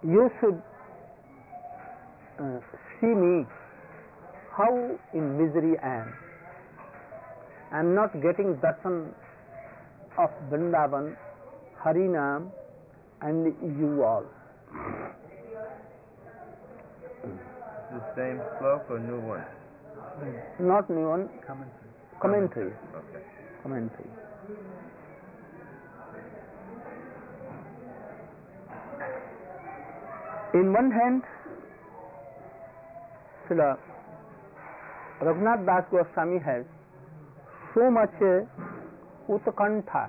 you should see me, how in misery I am. I am not getting darshan of Vrindavan, Harinam, and you all. The same slok or new one? Not new one. Commentary. Okay. Commentary. In one hand, Srila Raghunath Das Goswami has so much utkantha,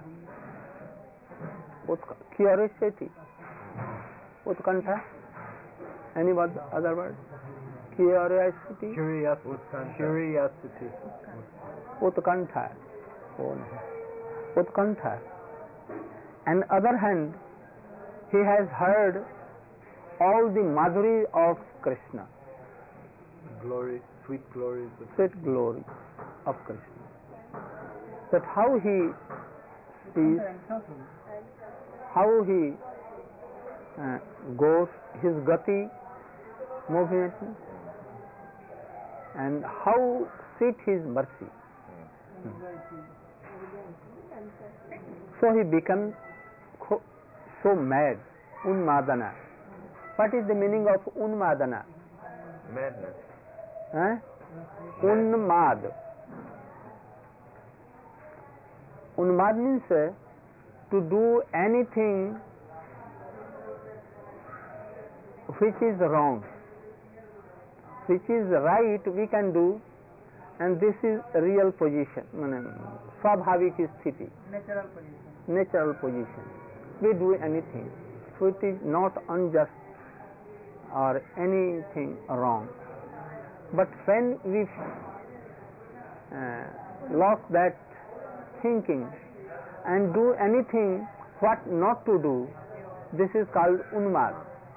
curiosity. Utkantha? Any other word? Curiosity? Curiosity. Utkantha. Utkantha. On the other hand, he has heard all the madhuri of Krishna. Glory, sweet glories. Sweet glory of Krishna. That how he sees, how he goes, his gati, movement, and how sweet his mercy. So he becomes so mad, unmadana. What is the meaning of unmadana? Madness. Unmad. Unmad means to do anything which is wrong. Which is right we can do, and this is real position, swabhavik sthiti. Natural position. We do anything which is not unjust or anything wrong. But when we lost that thinking and do anything what not to do, this is called unmad.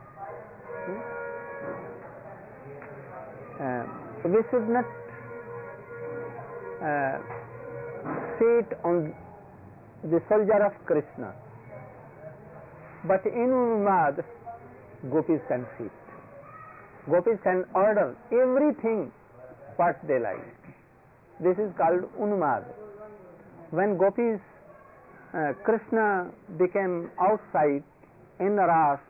We should not sit on the shoulder of Krishna, but in unmad gopis can sit. Gopis can order everything what they like. This is called unmad. When gopis, Krishna became outside in Ras,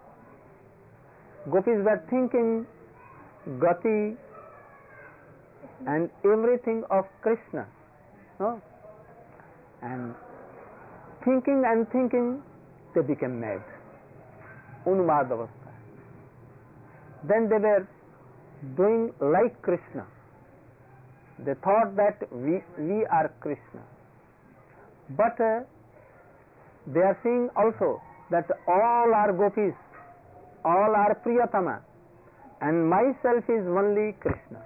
gopis were thinking gati and everything of Krishna. No? And thinking, they became mad. Unmad avastha. Then they were doing like Krishna. They thought that we are Krishna. But they are seeing also that all are gopis, all are Priyatama, and myself is only Krishna.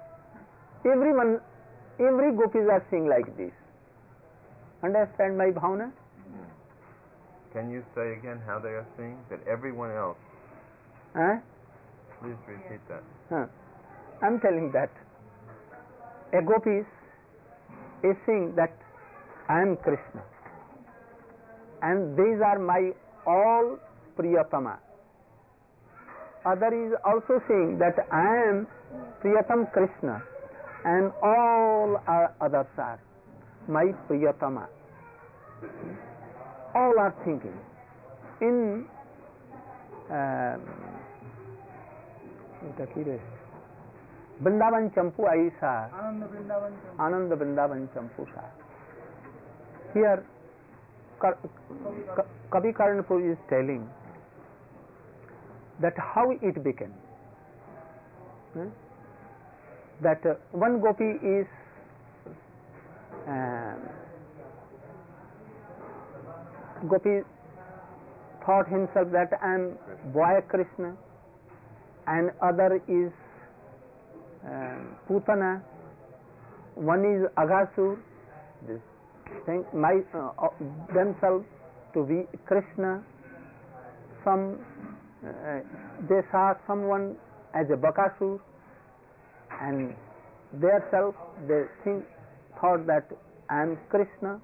Every gopis are seeing like this. Understand my bhavana? Can you say again how they are seeing? That everyone else. Please repeat that. I'm telling that a gopis is seeing that I am Krishna, and these are my all Priyatama. Other is also saying that I am Priyatam Krishna, and all others are my Priyatama. All are thinking in Vrindavan Champu Aisa, Ananda Vrindavan Champu Sa. Here Kavi Karanpur is telling that how it became. That one gopi is gopi thought himself that I am boy Krishna, and other is Putana, one is Aghasur. This think themselves to be Krishna. Some they saw someone as a Bakasur, and themselves they thought that I am Krishna.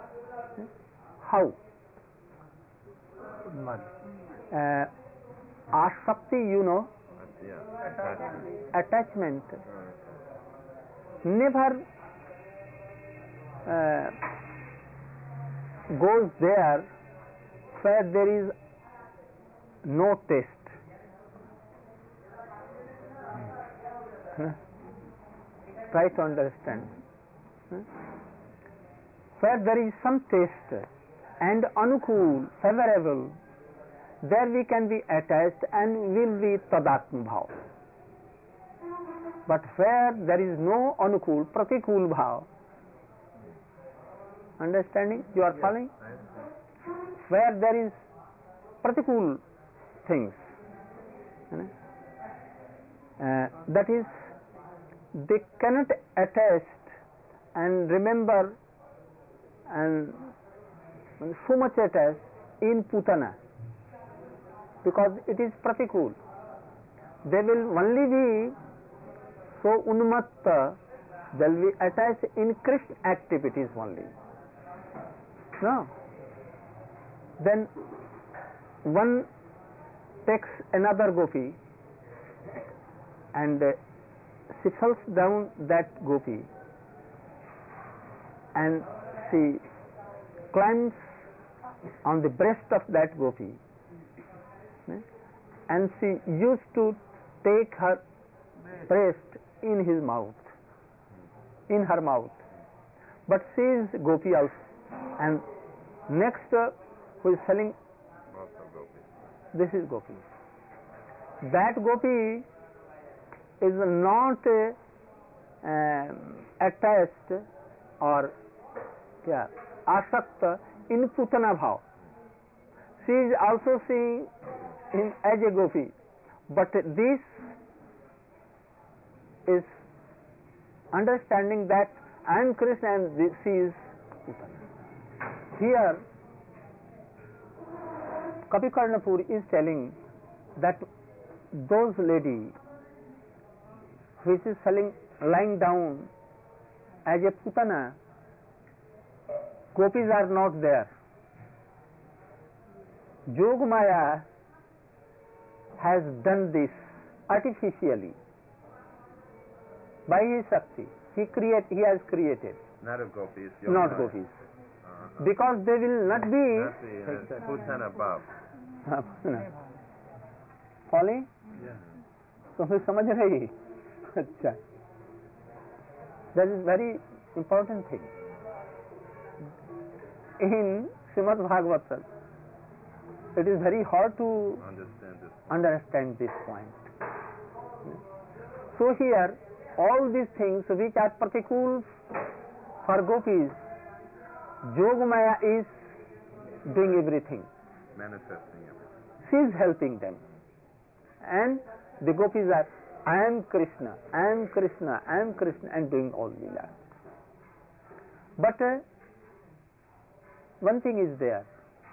How? Ashakti, you know, Yeah. attachment, never goes there where there is no taste. Try to understand. Where there is some taste and anukul, favorable, there we can be attached and will be tadatma bhav. But where there is no anukul, pratikul bhav, understanding? You are following? Where there is pratikul things, that is, they cannot attach and remember and so much attached in putana, because it is pratikul. They will only be so unmatta, they will be attached in Krishna activities only. No. Then one takes another gopi and she falls down that gopi and she climbs on the breast of that gopi, and she used to take her breast in his mouth, in her mouth. But she is gopi also, and next who is selling, this is gopi. That gopi is not attached or asakta in putana bhav. She is also seeing him as a gopi, but this is understanding that I am Krishna and she is putana. Here Kavi Karnapur is telling that those lady which is lying down as a putana, gopis are not there. Yogamaya has done this artificially by his Shakti. He has created. Not of gopis. Not gopis. Because they will not be Putana Bhav. Following? तुम्हें समझ रही? अच्छा. That is very important thing. In Srimad Bhagavatam, it is very hard to understand this point. So here, all these things which are pratikul for gopis, Yogamaya is doing everything. Manifesting everything. She is helping them. And the gopis are, I am Krishna, I am Krishna, I am Krishna, and doing all Leela. But one thing is there.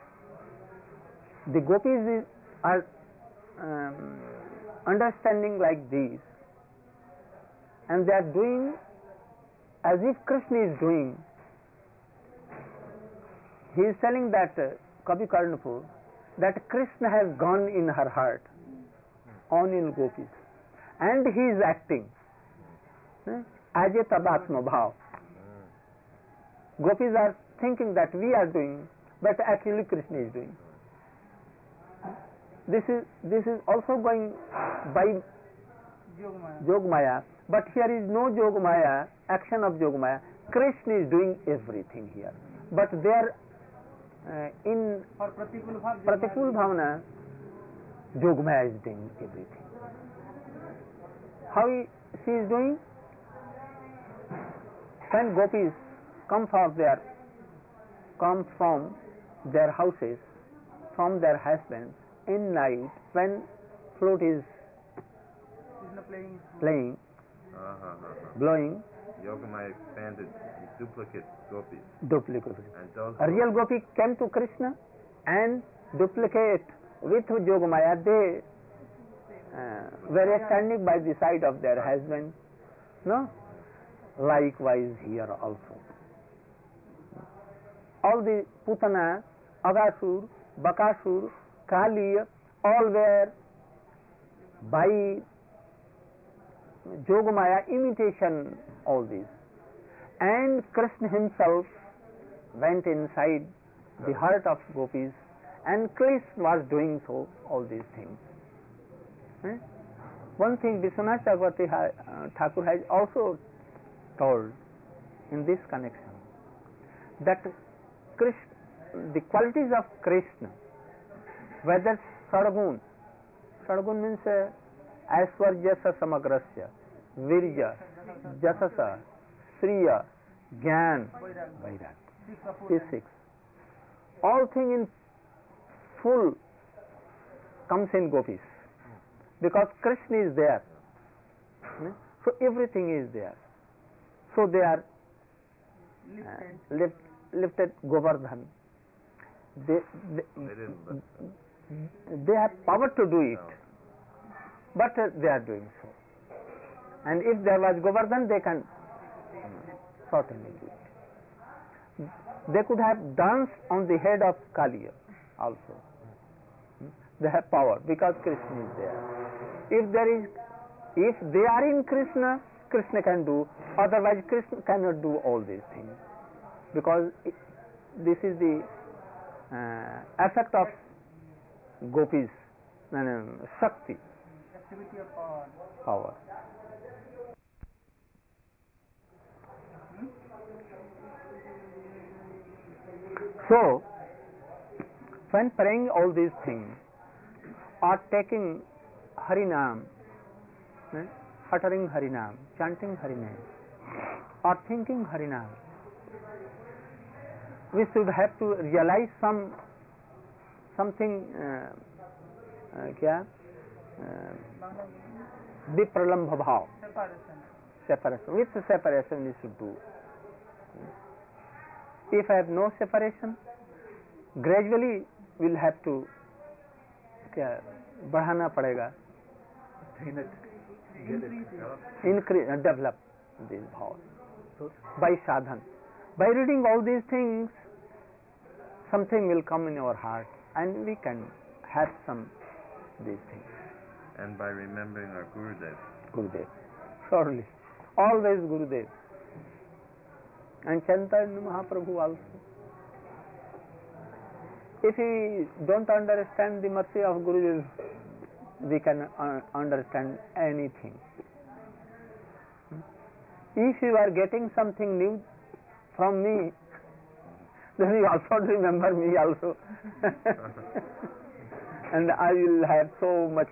The gopis are understanding like this, and they are doing as if Krishna is doing. He is telling that Kavi Karnapur that Krishna has gone in her heart, on in gopis, and he is acting as a tadatma bhav. Gopis are thinking that we are doing, but actually Krishna is doing. This is also going by Yogamaya, but here is no Yogamaya, action of Yogamaya. Krishna is doing everything here, but there in Pratikul Bhavana, Yogamaya is doing everything. How she is doing? When gopis come from their houses, from their husbands, in night when flute is playing, blowing, Yogamaya expanded duplicate gopis. Duplicate. And those A real gopi came to Krishna and duplicate with Yogamaya. They were standing by the side of their husband. No? Likewise here also. All the Putana, Agasur, Bakasur, Kali, all were by Jogamaya imitation, all these. And Krishna himself went inside the heart of gopis, and Krishna was doing so, all these things. One thing Vishwanath Chakravarti Thakur has also told in this connection, that Krishna, the qualities of Krishna, whether Sadgun means Aishwarjasa Samagrasya, Virya, Jasasa, Sriya, Gyan, Vairag. These six. All things in full comes in gopis, because Krishna is there. So everything is there. So they are lifted Govardhan. They have power to do it, but they are doing so. And if there was Govardhan, they can certainly do it. They could have danced on the head of Kaliya also. They have power because Krishna is there. If they are in Krishna, Krishna can do. Otherwise, Krishna cannot do all these things, because this is the effect of gopis, Shakti, activity of power. So, when praying all these things, or taking Harinam, uttering Harinam, chanting Harinam, or thinking Harinam, we should have to realize something vipralambha bhav, separation. With separation we should do. If I have no separation, gradually we'll have to बढ़ाना पड़ेगा, increase, develop this bhav. So by sadhan, by reading all these things, something will come in our heart, and we can have some these things. And by remembering our Gurudev, surely, always Gurudev, and Chaitanya Mahaprabhu also. If we don't understand the mercy of Gurudev, we can understand anything. If you are getting something new from me, then you also remember me also. And I will have so much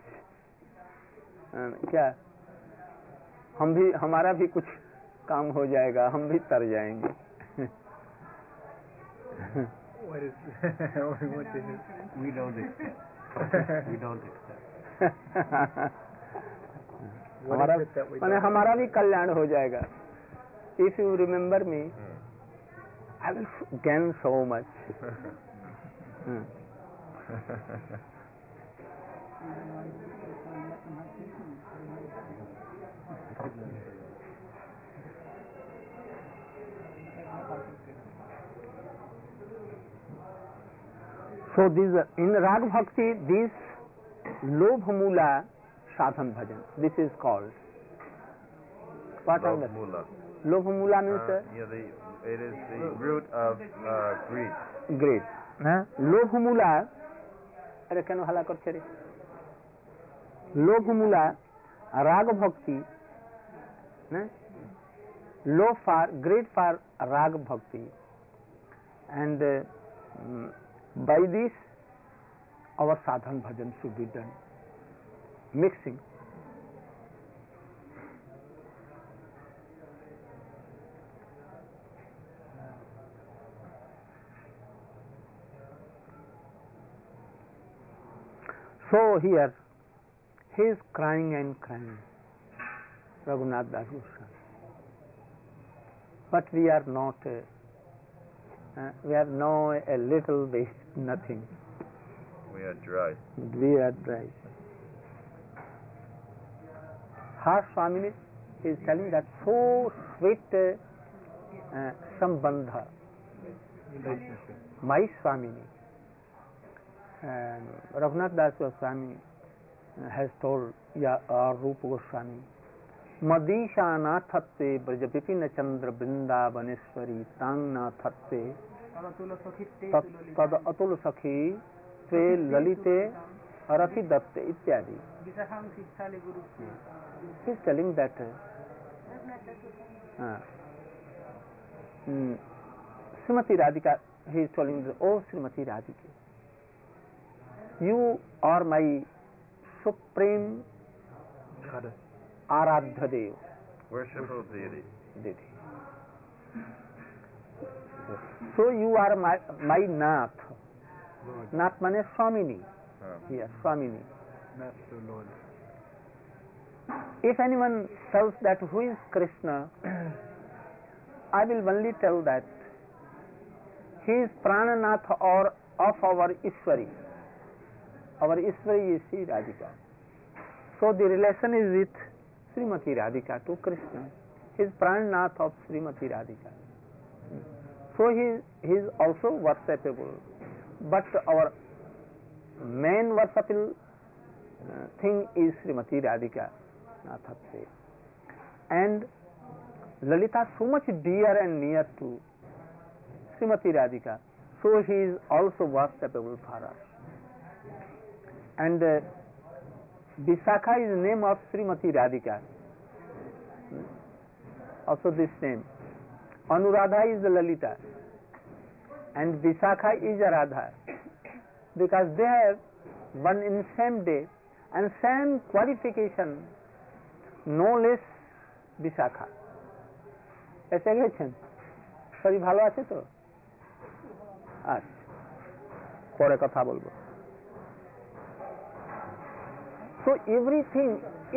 क्या हमारा भी कुछ काम हो जाएगा, हम भी तर जाएंगे. What is what is it? we don't accept. We don't accept. What is it that we माने हमारा भी कल्याण हो जाएगा. If you remember me, I will gain so much. So this in Rag Bhakti, this Lobh Mula Sadhan Bhajan, this is called. What Lobh is Mula. Lobh Mula means It is the root of greed. greed. Lobh Mula, अरे केन हला करछे रे? Lobh Mula Rag Bhakti, low for greed for Rag Bhakti, and by this our sadhan bhajan should be done, mixing. So here he is crying and crying, Raghunath Das Goswami. But we are not, we are now a little bit nothing. We are dry. We are dry. Har Swamini is telling that so sweet sambandha, my Swamini, Raghunath Das Goswami has told Rupa Goswami, Madisha Thatte Braja Vipina Chandra Vrindavaneshwari Tangna Thatte Tad Atul Sakhi Tve Lalite Arati Datte Ityadi. He is telling that Srimati Radhika, he is telling, oh Srimati Radhika, you are my supreme Aradhya Dev, worshipful deity. So you are my Nath. Nath means Swamini. Yes, Swamini. Master Lord. If anyone tells that who is Krishna, I will only tell that he is Prananath or of our Ishwari. Our Ishwari is Sri Radhika. So the relation is with Srimati Radhika to Krishna. He is Prananath of Srimati Radhika. So he is also worshipable. But our main worshipable thing is Srimati Radhika. And Lalita so much dear and near to Srimati Radhika, so he is also worshipable for us. And Visakha is the name of Srimati Radhika. Also this name. Anuradha is the Lalita and Visakha is a Radha, because they have one in same day and same qualification, no less Visakha. এসে গেছেন? সবই ভালো আছে তো? আচ্ছা, পরে কথা বলবো। So everything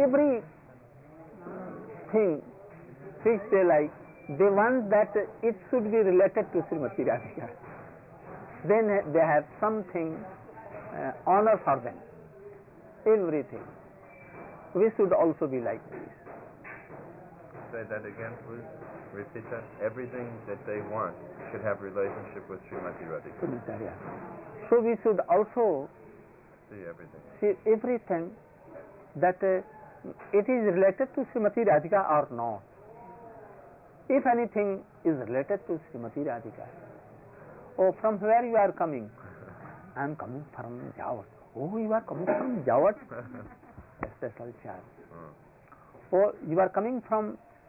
which they like, they want that it should be related to Srimati Radhika. Then they have something honor for them. Everything. We should also be like this. Say that again, please. Repeat that. Everything that they want should have relationship with Srimati Radhika. So we should also See everything. see everything that it is related to Srimati Radhika or not. If anything is related to Srimati Radhika, oh, from where you are coming? I am coming from Jawat. Oh, you are coming from Jawat? Special charge. Oh, you are coming from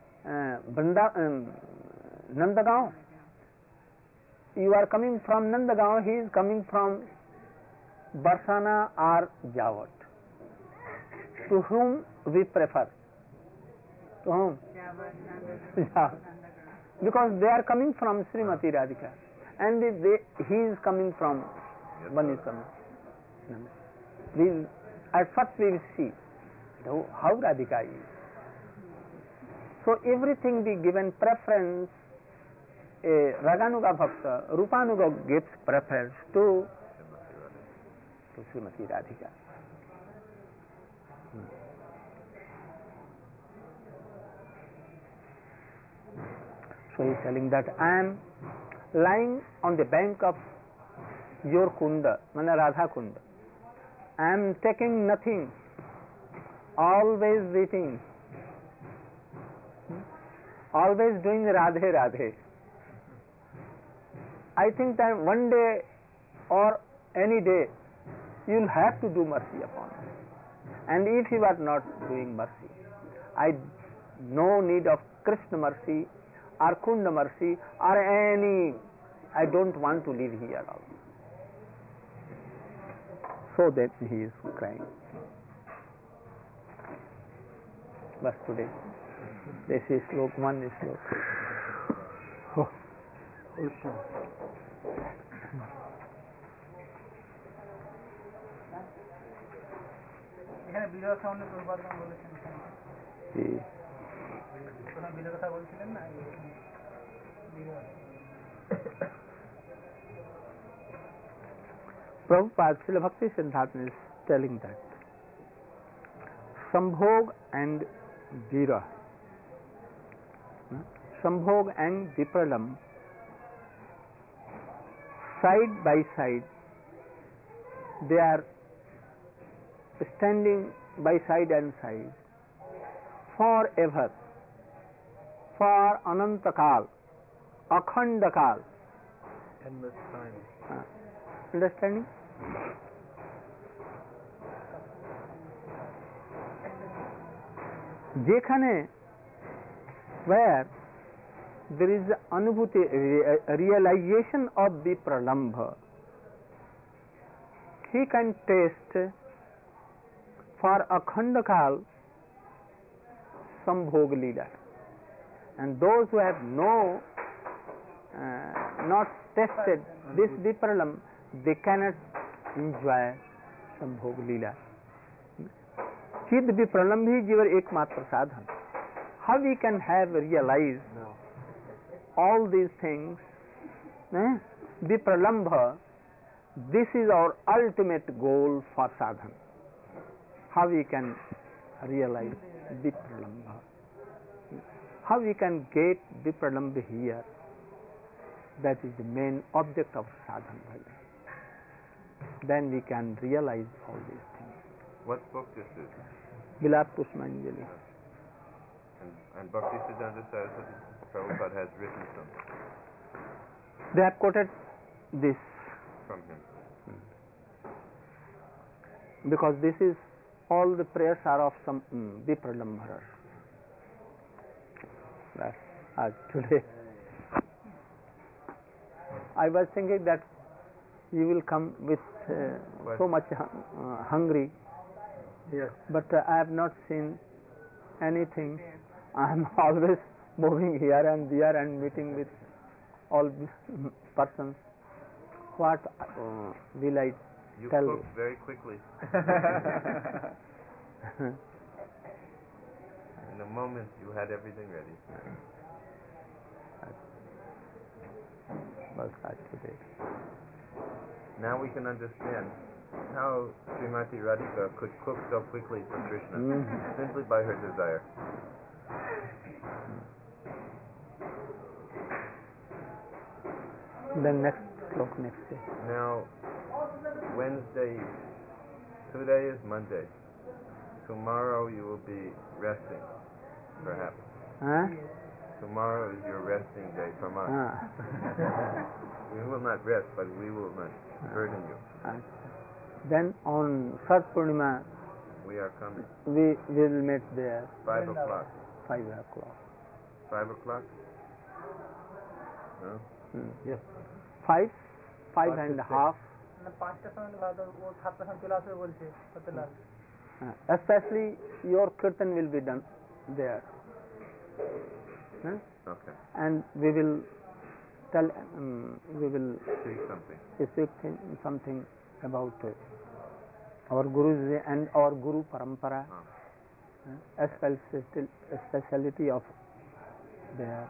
Nandagaon. You are coming from Nandagaon, he is coming from Barsana or Jawat. To whom we prefer? To whom? Yeah. Because they are coming from Srimati Radhika and he is coming from Banisama. At first we will see how Radhika is. So everything be given preference. Raganuga Bhakta, Rupanuga gives preference to Srimati Radhika. So he is telling that I am lying on the bank of your Kunda, Mana Radha Kunda. I am taking nothing, always eating, always doing Radhe Radhe. I think that one day or any day you will have to do mercy upon me. And if you are not doing mercy, I no need of Krishna mercy or Kunda mercy or any, I don't want to live here also. So that he is crying. But today, this is slok, one is slok. Oh. এখানে বিরহ সামনে প্রভুপাদ বলেছেন, বিরহ কথা বলছিলেন না, Prabhupada, Srila Bhakti Siddhanta is telling that Sambhog and Vira, Sambhog and Vipralam, side by side, they are standing by side and side forever, for Anantakal, Akhandakal. Endless time. Understanding? যেখানে where there is anubhuti, realization of the pralambha, he can taste for Akhandakal some bhog leela, and those who have not tested this vipralam, they cannot enjoy some bhog leela. Chid vipralam bhi jivar ekmatra sadhan. How we can have realized all these things? Vipralambha, this is our ultimate goal for sadhana. How we can realize vipralambha? How we can get vipralambha here? That is the main object of sadhana. Then we can realize all these things. What book this is? Vilap Pushpanjali. And Bhaktisiddhanta Saraswati Prabhupada has written some They have quoted this from him. because this is all the prayers are of some vipralambha. As today, I was thinking that you will come with so much hungry, Yes. but I have not seen anything. I am always moving here and there and meeting with all persons. What will I You tell cooked very quickly. In a moment, you had everything ready. Today. Now we can understand how Srimati Radhika could cook so quickly for Krishna, simply by her desire. Then next slok, next day. Now, Wednesday, today is Monday. Tomorrow you will be resting, perhaps. Huh? Tomorrow is your resting day from us. We will not rest, but we will not burden you. Then on Sat Purnima, We are coming. we will meet there 5 o'clock. 5 o'clock. 5 o'clock? No? Yes. 5 5 and to a half. না 5টার সময় ভালো ও 7টার সময় চলে আসবে বলছে ফতেলাল Especially your kirtan will be done there. Okay. And we will tell, we will Speak something. speak something about our Gurus and our Guru Parampara, speciality of there.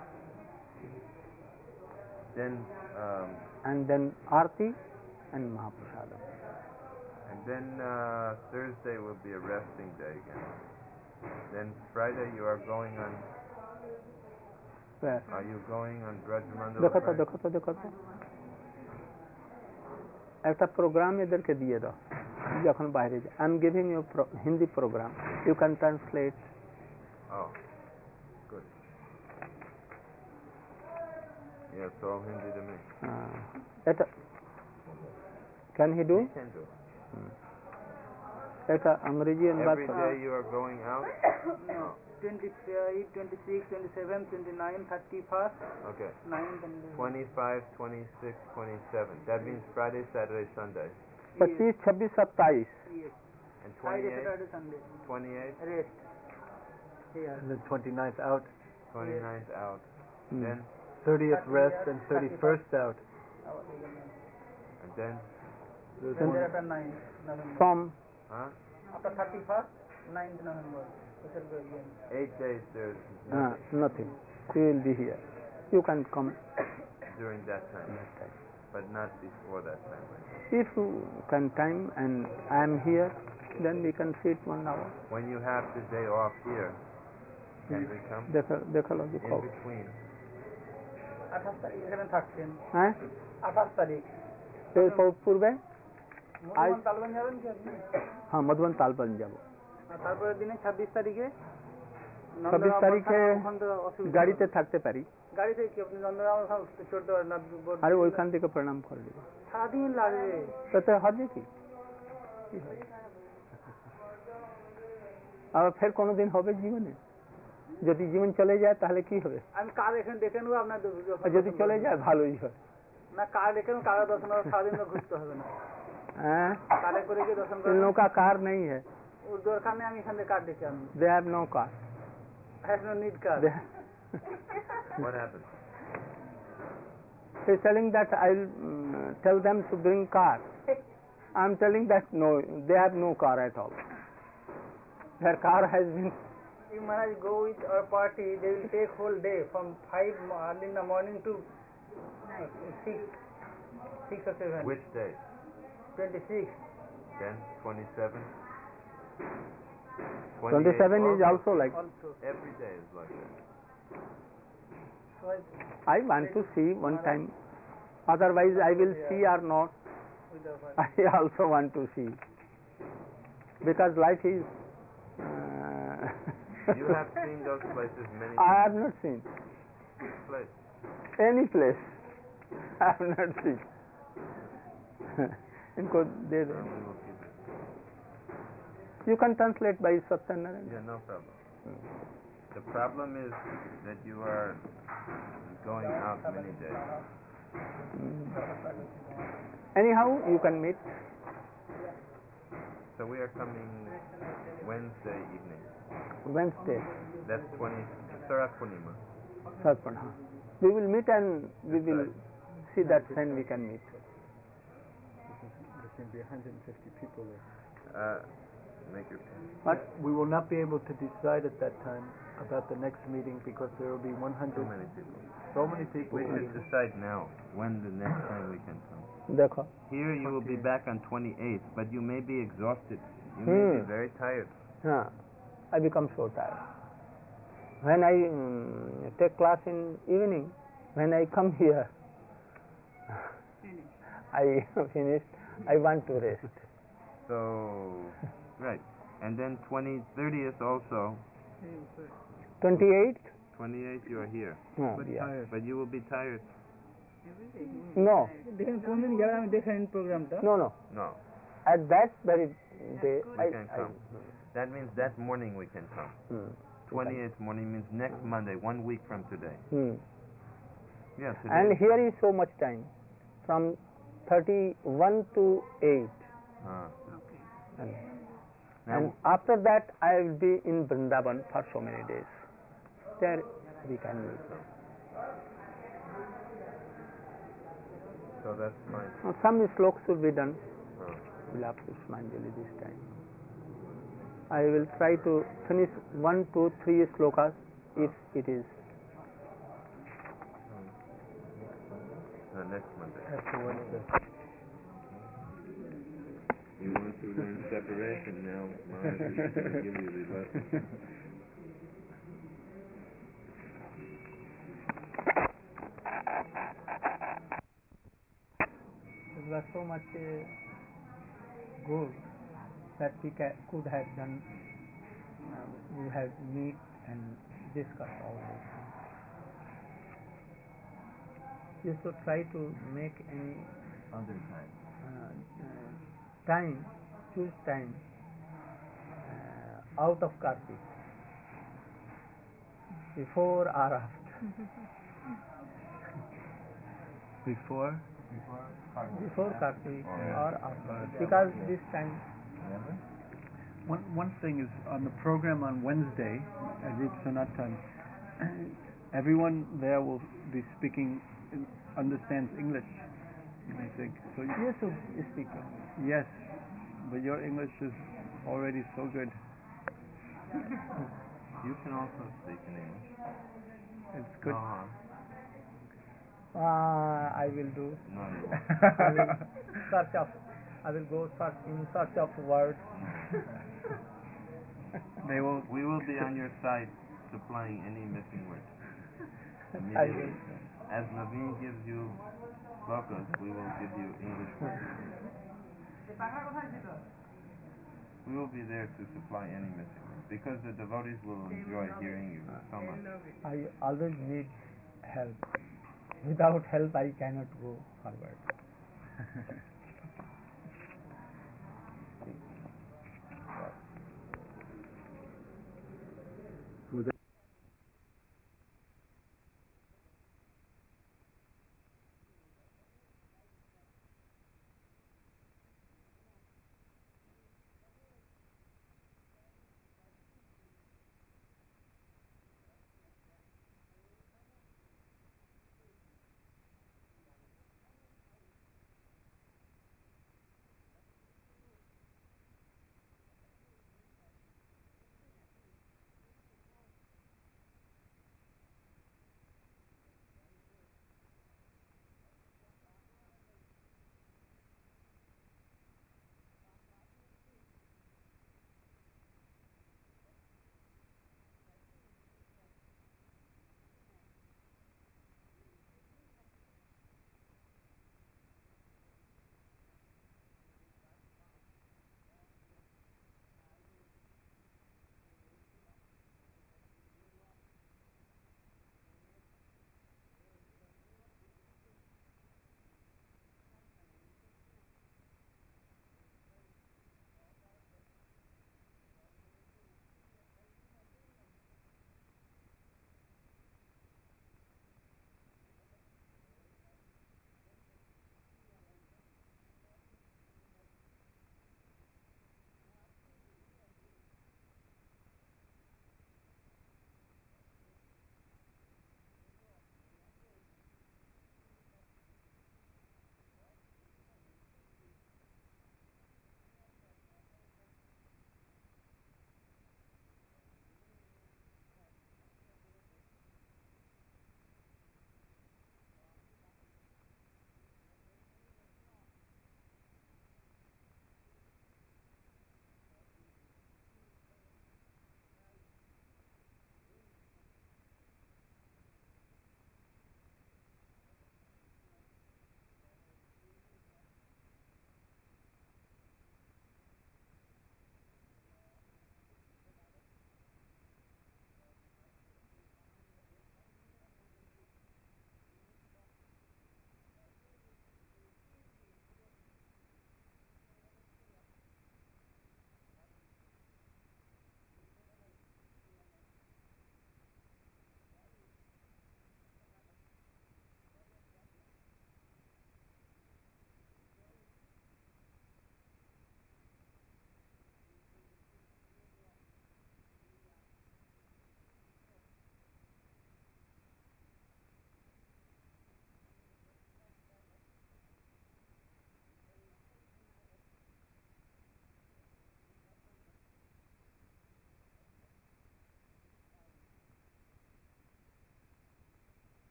Then, And then Aarti and Mahaprasadam. and then Thursday will be a resting day again. Then Friday you are going on. Where? Are you going on Brajmandala? देखो Friday? तो একটা programme এদেরকে দিয়ে দাও যখন বাইরে যায়। I am giving you Hindi program, you can translate. Oh, good. Yeah, it's all Hindi to me. এটা can he do? He can do. এটা अंग्रेजी अनुवाद Every करो। day you are going out. No, 25, 26, 27, 29, 31st, Okay. 9th and 25, 26, 27. That means Friday, Saturday, Sunday. 25, 26, 27। Yes. And Friday, 28, Saturday, Sunday. 28, Rest. Here. And then 29th out. 29th out. Then, 30th rest and 31st out. and then, There's Then one- thereafter 9th November. From huh? After 31st, 9th November. We shall go again. 8 days there's nothing nothing. You will be here. You can come during that time, that time. but not before that time. If you can time and I am here, then we can sit 1 hour. When you have the day off here, can we come? देखा लो In between. 28 তারিখ 11-13 হ্যাঁ 28 তারিখ তো পূর্বে মধুবন তালবন যাবেন কি আপনি? হ্যাঁ মধুবন তালবন যাব। আর তারপরের দিনে 26 তারিখে 26 তারিখে ওখান থেকে অসুবিধা গাড়িতে থাকতে পারি, গাড়িতে কি আপনি নন্দরাম চড়তে পারেন না? আরে ওইখান থেকে প্রণাম করে দেবো। সারাদিন লাগবে। তাতে হবে কি? আবার ফের কোনোদিন হবে জীবনে? যদি জীবন চলে যায় তাহলে কি হবে? আমি কার এখানে দেখে নেবো আপনার আর যদি চলে যায় ভালোই হয়। না, কার দেখে নেবো, কার দর্শন হবে, সারাদিন তো ঘুরতে হবে না। হ্যাঁ, কারে করে গিয়ে দর্শন इन করবেন। लोगों का कार नहीं है, ওর দরকার নেই, আমি এখান থেকে কার দেখে আনবো। they have no car. হ্যাঁ, no need car. What happened? He's telling that I'll tell them to bring car. I'm telling that no, they have no car at all. Their car has been. If Maharaj go with our party, they will take whole day from 5 early in the morning to 6 or 7. Which day? 26. Then 27. 27 is also like. Also. Every day is like that. So I want to see one time. Otherwise, I will see or not. with the party. I also want to see, because life is. You have seen those places many I times. have not seen Place. any place. I have not seen. इनको दे दो. We will keep it. You can translate by Satyanarayan. Yeah, no problem. The problem is that you are going out many days. Anyhow, you can meet. So we are coming Wednesday evening. Wednesday, That's 20. Sarat Purnima. Sarpana. We will meet and we will see that when we can meet. There's going to be 150 people there. Make your But We will not be able to decide at that time about the next meeting because there will be 100. too many people. So many people. We should decide now when the next time we can come. देखो. Here you will be back on 28th, but you may be exhausted. You may be very tired. हाँ, I become so tired. When I take class in evening, when I come here, I finished. I want to rest. So, right. And then 30th also. 28th? 28th you are here. No, yeah. But you will be tired. No, দেখেন কোনদিন গেলে আমি দেখেন প্রোগ্রামটা। no, no. No. At that very day, We can come. That means that morning we can come. 28th morning means next Monday, 1 week from today. Yeah, today. And here is so much time, from 31 to 8. Now, And after that, I will be in Vrindavan for so many days. There we can meet. so that's fine. Now, some sloks should be done. Oh. Vilap Pushpanjali this time. I will try to finish 1, 2, 3 slokas if it is. Next Monday. After Wednesday. You want to learn separation now. Maharaj is going to give you the lesson. It was so much good that we could have done. We have meet and discuss all these things. You should try to make any Other time. time, choose time out of Kartik, before or after. Before? Before Kartik or after, because this time. One thing is on the program on Wednesday at Rup Sanatan, everyone there will be speaking, understands English, I think. So You should speak English. yes, but your English is already so good. You can also speak in English. It's good. I will do. No, you I will go in search of words. They will. We will be on your side supplying any missing words. I Immediately. will. As Naveen gives you slokas, we will give you English words. We will be there to supply any missing, because the devotees will enjoy hearing you so much. I always need help. Without help, I cannot go forward.